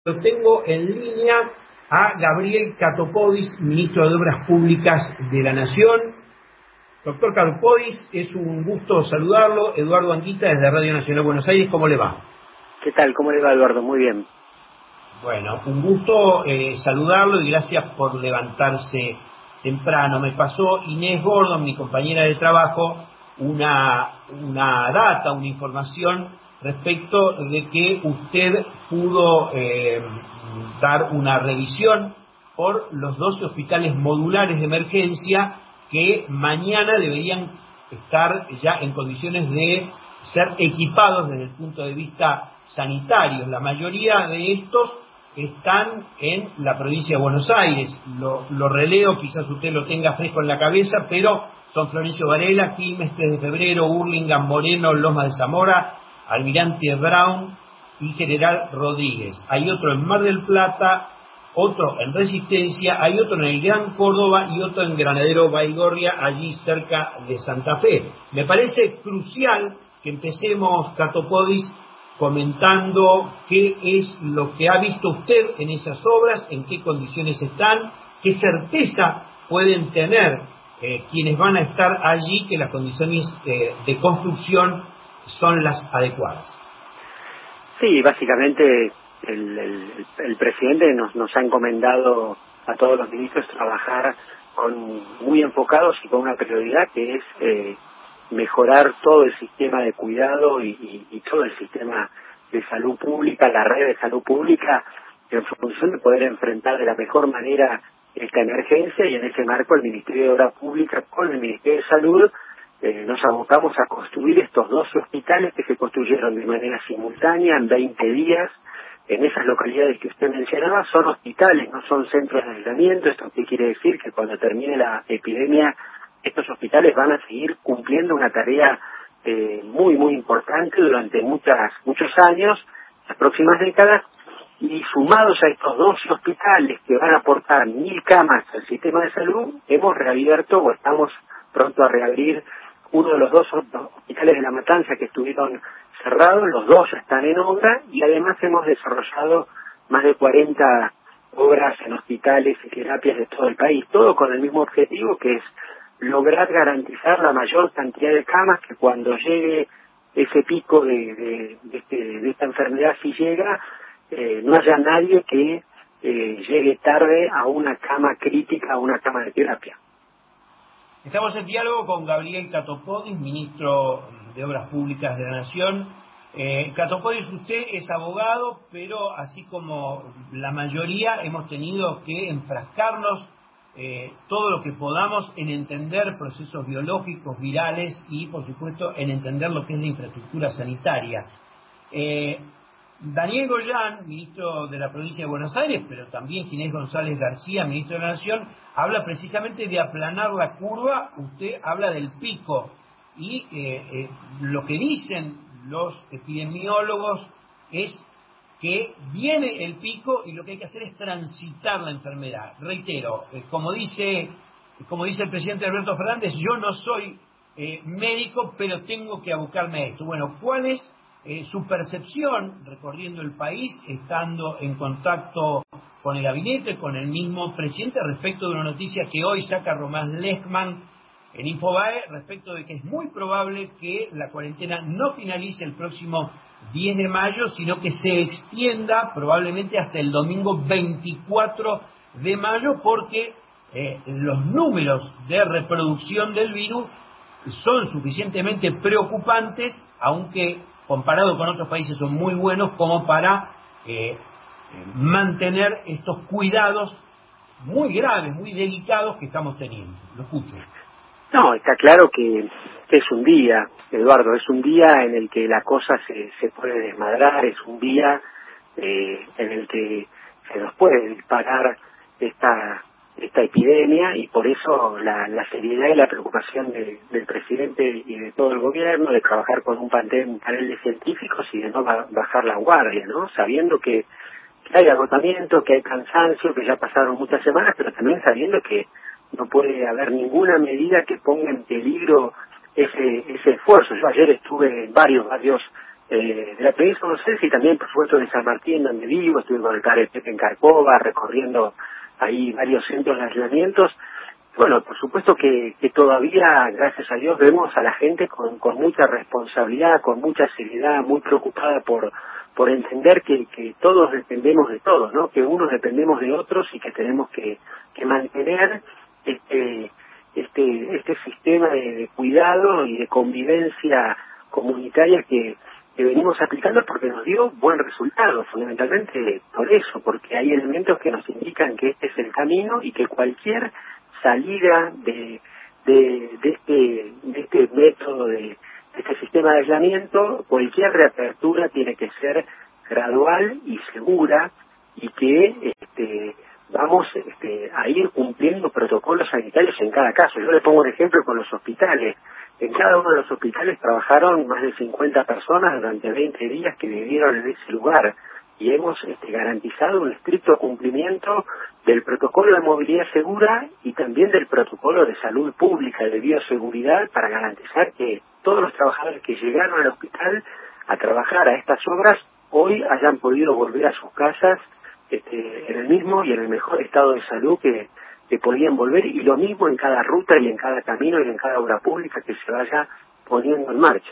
Lo tengo en línea a Gabriel Catopodis, ministro de Obras Públicas de la Nación. Doctor Catopodis, es un gusto saludarlo. Eduardo Anguita, desde Radio Nacional Buenos Aires. ¿Cómo le va? ¿Qué tal? ¿Cómo le va, Eduardo? Muy bien. Bueno, un gusto saludarlo y gracias por levantarse temprano. Me pasó Inés Gordon, mi compañera de trabajo, una información respecto de que usted pudo dar una revisión por los 12 hospitales modulares de emergencia que mañana deberían estar ya en condiciones de ser equipados desde el punto de vista sanitario. La mayoría de estos están en la provincia de Buenos Aires. Lo releo, quizás usted lo tenga fresco en la cabeza, pero son Florencio Varela, Quilmes, 3 de Febrero, Hurlingham, Moreno, Lomas de Zamora, Almirante Brown y General Rodríguez. Hay otro en Mar del Plata, otro en Resistencia, hay otro en el Gran Córdoba y otro en Granadero Baigorria, allí cerca de Santa Fe. Me parece crucial que empecemos, Catopodis, comentando qué es lo que ha visto usted en esas obras, en qué condiciones están, qué certeza pueden tener quienes van a estar allí que las condiciones de construcción son las adecuadas. Sí, básicamente el presidente nos ha encomendado a todos los ministros trabajar muy enfocados y con una prioridad que es mejorar todo el sistema de cuidado y todo el sistema de salud pública, la red de salud pública, en función de poder enfrentar de la mejor manera esta emergencia, y en ese marco el Ministerio de Obras Públicas con el Ministerio de Salud nos abocamos a construir estos 12 hospitales que se construyeron de manera simultánea en 20 días en esas localidades que usted mencionaba. Son hospitales, no son centros de aislamiento. ¿Esto qué quiere decir? Que cuando termine la epidemia estos hospitales van a seguir cumpliendo una tarea muy importante durante muchos años, las próximas décadas, y sumados a estos 12 hospitales que van a aportar 1.000 camas al sistema de salud, hemos reabierto o estamos pronto a reabrir uno de los 2 hospitales de La Matanza que estuvieron cerrados. Los 2 ya están en obra, y además hemos desarrollado más de 40 obras en hospitales y terapias de todo el país, todo con el mismo objetivo, que es lograr garantizar la mayor cantidad de camas, que cuando llegue ese pico de esta enfermedad, si llega, no haya nadie que llegue tarde a una cama crítica, a una cama de terapia. Estamos en diálogo con Gabriel Catopodis, ministro de Obras Públicas de la Nación. Catopodis, usted es abogado, pero así como la mayoría hemos tenido que enfrascarnos todo lo que podamos en entender procesos biológicos, virales y, por supuesto, en entender lo que es la infraestructura sanitaria. Daniel Goyan, ministro de la provincia de Buenos Aires, pero también Ginés González García, ministro de la Nación, habla precisamente de aplanar la curva. Usted habla del pico, y lo que dicen los epidemiólogos es que viene el pico y lo que hay que hacer es transitar la enfermedad. Reitero, como dice el presidente Alberto Fernández, yo no soy médico, pero tengo que abocarme a esto. Bueno, ¿cuál es su percepción recorriendo el país, estando en contacto con el gabinete, con el mismo presidente, respecto de una noticia que hoy saca Román Lechman en Infobae, respecto de que es muy probable que la cuarentena no finalice el próximo 10 de mayo, sino que se extienda probablemente hasta el domingo 24 de mayo, porque los números de reproducción del virus son suficientemente preocupantes, aunque comparado con otros países son muy buenos, como para mantener estos cuidados muy graves, muy delicados que estamos teniendo. Lo escucho. No, está claro que es un día, Eduardo, es un día en el que la cosa se puede desmadrar, es un día en el que se nos puede disparar esta epidemia, y por eso la seriedad y la preocupación del presidente y de todo el gobierno de trabajar con un panel de científicos y de no bajar la guardia, ¿no? Sabiendo que hay agotamiento, que hay cansancio, que ya pasaron muchas semanas, pero también sabiendo que no puede haber ninguna medida que ponga en peligro ese esfuerzo. Yo ayer estuve en varios de la provincia de Buenos Aires y también, por supuesto, de San Martín, donde vivo. Estuve con el padre Pepe en Carcova, recorriendo ahí varios centros de aislamientos. Bueno, por supuesto que todavía, gracias a Dios, vemos a la gente con mucha responsabilidad, con mucha seriedad, muy preocupada por entender que todos dependemos de todos, ¿no? Que unos dependemos de otros y que tenemos que mantener este sistema de cuidado y de convivencia comunitaria que venimos aplicando porque nos dio buen resultado, fundamentalmente por eso, porque hay elementos que nos indican que este es el camino y que cualquier salida de este método, de este sistema de aislamiento, cualquier reapertura tiene que ser gradual y segura, y que vamos a ir cumpliendo protocolos sanitarios en cada caso. Yo le pongo un ejemplo con los hospitales. En cada uno de los hospitales trabajaron más de 50 personas durante 20 días que vivieron en ese lugar, y hemos garantizado un estricto cumplimiento del protocolo de movilidad segura y también del protocolo de salud pública, de bioseguridad, para garantizar que todos los trabajadores que llegaron al hospital a trabajar a estas obras hoy hayan podido volver a sus casas en el mismo y en el mejor estado de salud que podían volver, y lo mismo en cada ruta y en cada camino y en cada obra pública que se vaya poniendo en marcha.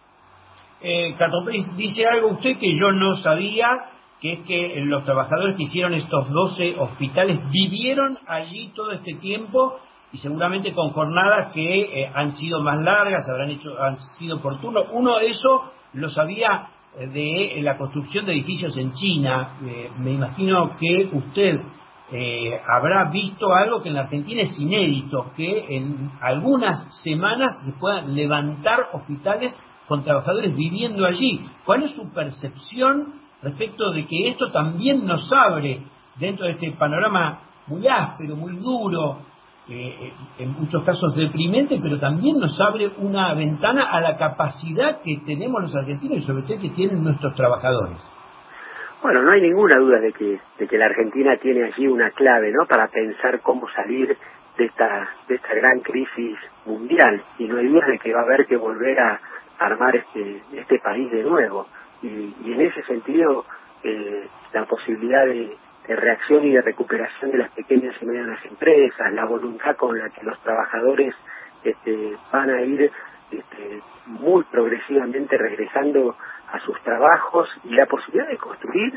Catopés, dice algo usted que yo no sabía, que es que los trabajadores que hicieron estos 12 hospitales vivieron allí todo este tiempo, y seguramente con jornadas que han sido más largas, han sido por turno. Uno de eso lo sabía de la construcción de edificios en China. Me imagino que usted habrá visto algo que en la Argentina es inédito, que en algunas semanas se puedan levantar hospitales con trabajadores viviendo allí. ¿Cuál es su percepción respecto de que esto también nos abre, dentro de este panorama muy áspero, muy duro, en muchos casos deprimente, pero también nos abre una ventana a la capacidad que tenemos los argentinos y sobre todo que tienen nuestros trabajadores? Bueno, no hay ninguna duda de que la Argentina tiene allí una clave, ¿no?, para pensar cómo salir de esta gran crisis mundial, y no hay duda de que va a haber que volver a armar este país de nuevo, y en ese sentido la posibilidad de reacción y de recuperación de las pequeñas y medianas empresas, la voluntad con la que los trabajadores van a ir muy progresivamente regresando a sus trabajos, y la posibilidad de construir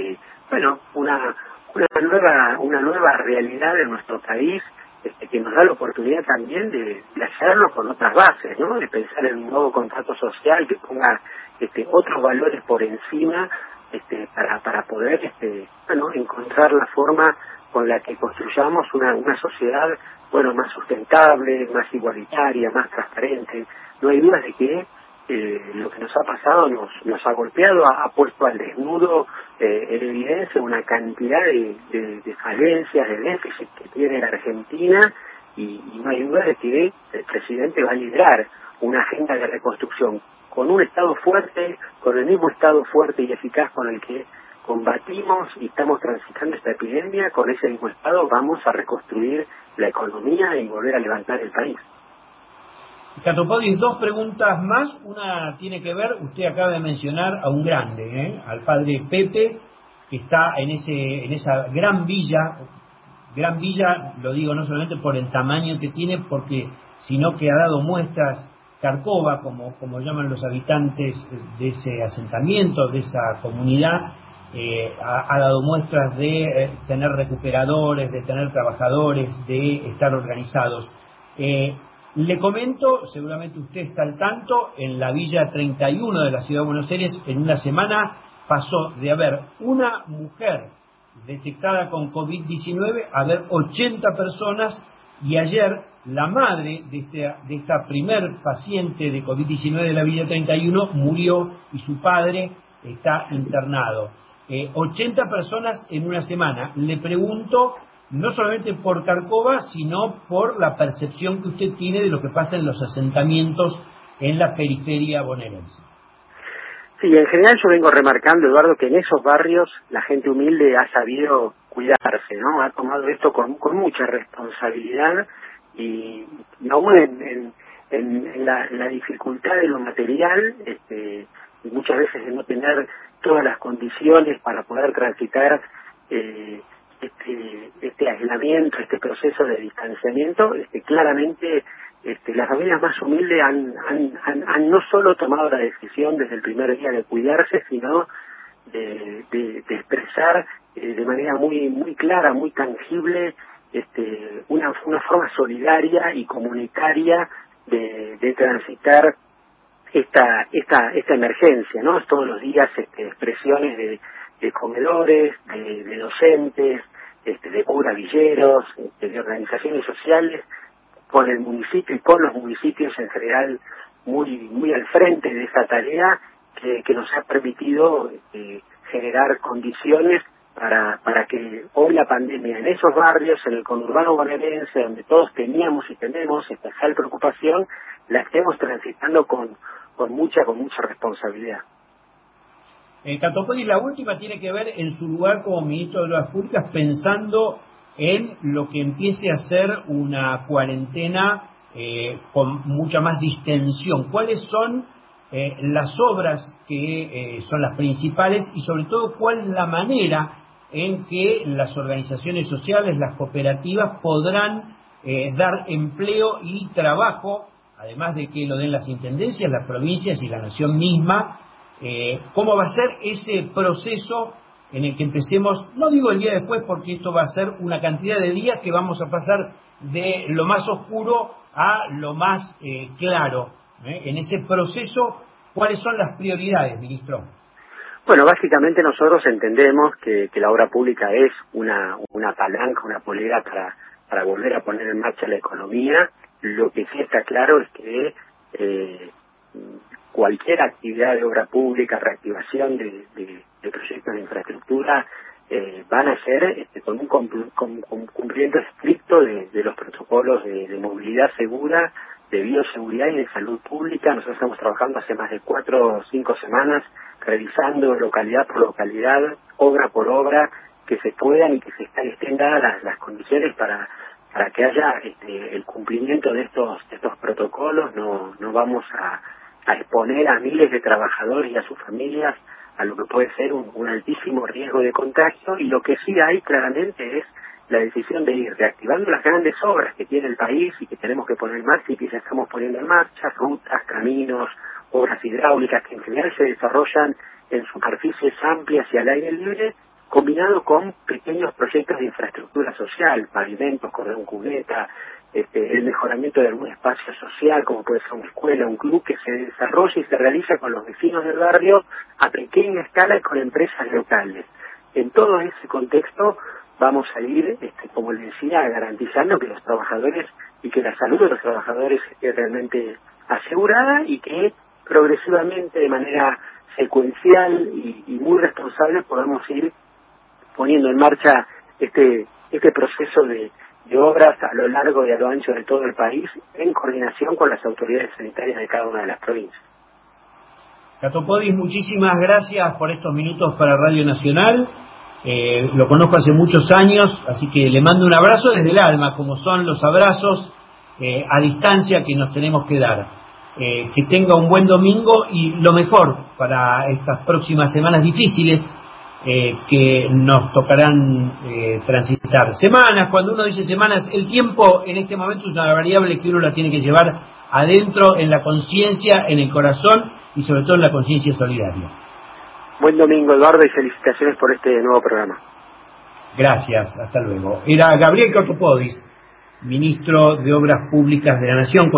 una nueva realidad en nuestro país, que nos da la oportunidad también de hacerlo con otras bases, ¿no?, de pensar en un nuevo contrato social que ponga otros valores por encima, para poder encontrar la forma con la que construyamos una sociedad más sustentable, más igualitaria, más transparente. No hay dudas de que lo que nos ha pasado nos ha golpeado, ha puesto al desnudo en evidencia una cantidad de falencias, de déficit que tiene la Argentina, y no hay duda de que el presidente va a liderar una agenda de reconstrucción con un Estado fuerte, con el mismo Estado fuerte y eficaz con el que combatimos y estamos transitando esta epidemia. Con ese mismo Estado vamos a reconstruir la economía y volver a levantar el país. Catopodis, dos preguntas más. Una tiene que ver, usted acaba de mencionar a un grande, al padre Pepe, que está en esa gran villa, lo digo no solamente por el tamaño que tiene, sino que ha dado muestras, Carcova, como llaman los habitantes de ese asentamiento, de esa comunidad, ha dado muestras de tener recuperadores, de tener trabajadores, de estar organizados. Le comento, seguramente usted está al tanto, en la Villa 31 de la Ciudad de Buenos Aires, en una semana pasó de haber una mujer detectada con COVID-19 a haber 80 personas, y ayer la madre de esta primer paciente de COVID-19 de la Villa 31 murió y su padre está internado. 80 personas en una semana. Le pregunto, no solamente por Carcova, sino por la percepción que usted tiene de lo que pasa en los asentamientos en la periferia bonaerense. Sí, en general yo vengo remarcando, Eduardo, que en esos barrios la gente humilde ha sabido cuidarse, ¿no? Ha tomado esto con mucha responsabilidad, y aún en la dificultad de lo material, muchas veces de no tener todas las condiciones para poder transitar este aislamiento, este proceso de distanciamiento, claramente las familias más humildes han no solo tomado la decisión desde el primer día de cuidarse, sino de expresar de manera muy clara, muy tangible, una forma solidaria y comunitaria de transitar esta emergencia, ¿no? Todos los días expresiones de comedores, de docentes, de curavilleros, de organizaciones sociales, con el municipio y con los municipios en general muy al frente de esa tarea que nos ha permitido generar condiciones para que hoy la pandemia en esos barrios, en el conurbano bonaerense, donde todos teníamos y tenemos especial preocupación, la estemos transitando con mucha responsabilidad. Catopodis, la última tiene que ver en su lugar como ministro de Obras Públicas, pensando en lo que empiece a ser una cuarentena con mucha más distensión. ¿Cuáles son las obras que son las principales y sobre todo cuál es la manera en que las organizaciones sociales, las cooperativas podrán dar empleo y trabajo, además de que lo den las intendencias, las provincias y la nación misma? ¿Cómo va a ser ese proceso en el que empecemos? No digo el día después, porque esto va a ser una cantidad de días que vamos a pasar de lo más oscuro a lo más claro. En ese proceso, ¿cuáles son las prioridades, ministro? Bueno, básicamente nosotros entendemos que la obra pública es una palanca, una polera para volver a poner en marcha la economía. Lo que sí está claro es que cualquier actividad de obra pública, reactivación de proyectos de infraestructura, van a ser con un cumplimiento estricto de los protocolos de movilidad segura, de bioseguridad y de salud pública. Nosotros estamos trabajando hace más de 4 o 5 semanas, revisando localidad por localidad, obra por obra, que se puedan y que estén dadas las condiciones para que haya el cumplimiento de estos protocolos. No vamos a exponer a miles de trabajadores y a sus familias a lo que puede ser un altísimo riesgo de contagio, y lo que sí hay claramente es la decisión de ir reactivando las grandes obras que tiene el país y que tenemos que poner en marcha y que ya estamos poniendo en marcha: rutas, caminos, obras hidráulicas que en general se desarrollan en superficies amplias y al aire libre, combinado con pequeños proyectos de infraestructura social, pavimentos, cordón cuneta, el mejoramiento de algún espacio social, como puede ser una escuela, un club, que se desarrolla y se realiza con los vecinos del barrio a pequeña escala y con empresas locales. En todo ese contexto vamos a ir, como les decía, garantizando que los trabajadores y que la salud de los trabajadores esté realmente asegurada, y que progresivamente, de manera secuencial y muy responsable, podamos ir poniendo en marcha este proceso de obras a lo largo y a lo ancho de todo el país, en coordinación con las autoridades sanitarias de cada una de las provincias. Catopodis, muchísimas gracias por estos minutos para Radio Nacional. Lo conozco hace muchos años, así que le mando un abrazo desde el alma, como son los abrazos a distancia que nos tenemos que dar. Que tenga un buen domingo y lo mejor para estas próximas semanas difíciles que nos tocarán transitar. Semanas, cuando uno dice semanas, el tiempo en este momento es una variable que uno la tiene que llevar adentro, en la conciencia, en el corazón y sobre todo en la conciencia solidaria. Buen domingo, Eduardo, y felicitaciones por este nuevo programa. Gracias, hasta luego. Era Gabriel Catopodis, ministro de Obras Públicas de la Nación.